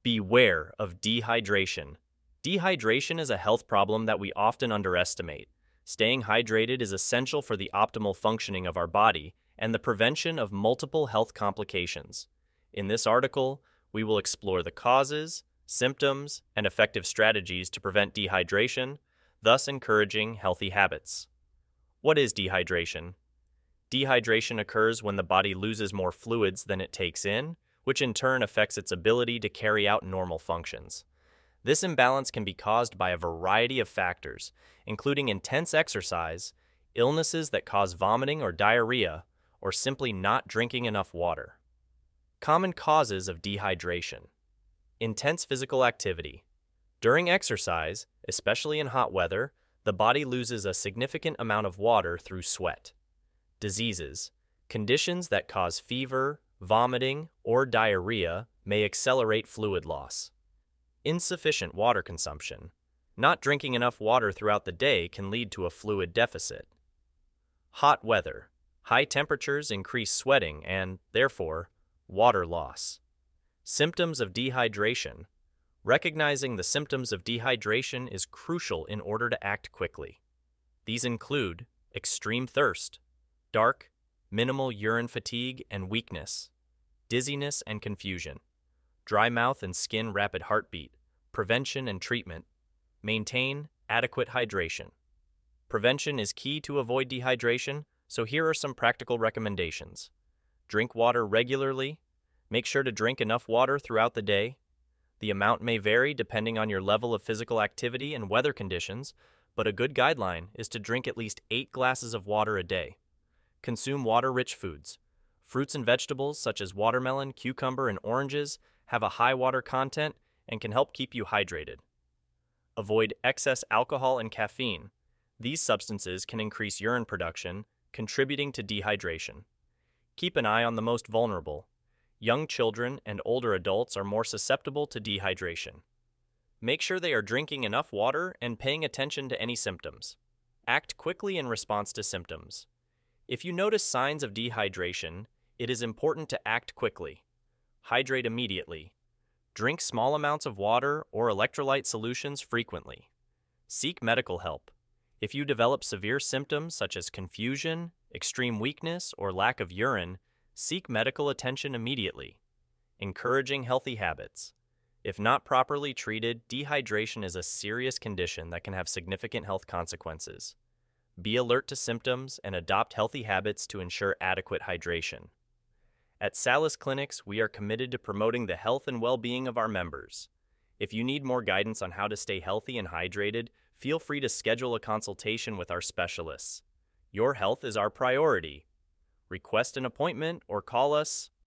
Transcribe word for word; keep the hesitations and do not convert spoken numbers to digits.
Beware of dehydration. Dehydration is a health problem that we often underestimate. Staying hydrated is essential for the optimal functioning of our body and the prevention of multiple health complications. In this article, we will explore the causes, symptoms, and effective strategies to prevent dehydration, thus encouraging healthy habits. What is dehydration? Dehydration occurs when the body loses more fluids than it takes in, which in turn affects its ability to carry out normal functions. This imbalance can be caused by a variety of factors, including intense exercise, illnesses that cause vomiting or diarrhea, or simply not drinking enough water. Common causes of dehydration: intense physical activity. During exercise, especially in hot weather, the body loses a significant amount of water through sweat. Diseases. Conditions that cause fever, vomiting, or diarrhea may accelerate fluid loss. Insufficient water consumption. Not drinking enough water throughout the day can lead to a fluid deficit. Hot weather. High temperatures increase sweating and, therefore, water loss. Symptoms of dehydration. Recognizing the symptoms of dehydration is crucial in order to act quickly. These include extreme thirst, dark, minimal urine fatigue and weakness, dizziness and confusion, dry mouth and skin rapid heartbeat, prevention and treatment. Maintain adequate hydration. Prevention is key to avoid dehydration, so here are some practical recommendations. Drink water regularly. Make sure to drink enough water throughout the day. The amount may vary depending on your level of physical activity and weather conditions, but a good guideline is to drink at least eight glasses of water a day. Consume water-rich foods. Fruits and vegetables such as watermelon, cucumber, and oranges have a high water content and can help keep you hydrated. Avoid excess alcohol and caffeine. These substances can increase urine production, contributing to dehydration. Keep an eye on the most vulnerable. Young children and older adults are more susceptible to dehydration. Make sure they are drinking enough water and paying attention to any symptoms. Act quickly in response to symptoms. If you notice signs of dehydration, it is important to act quickly. Hydrate immediately. Drink small amounts of water or electrolyte solutions frequently. Seek medical help. If you develop severe symptoms such as confusion, extreme weakness, or lack of urine, seek medical attention immediately. Encouraging healthy habits. If not properly treated, dehydration is a serious condition that can have significant health consequences. Be alert to symptoms and adopt healthy habits to ensure adequate hydration. At Salus Clinics, we are committed to promoting the health and well-being of our members. If you need more guidance on how to stay healthy and hydrated, feel free to schedule a consultation with our specialists. Your health is our priority. Request an appointment or call us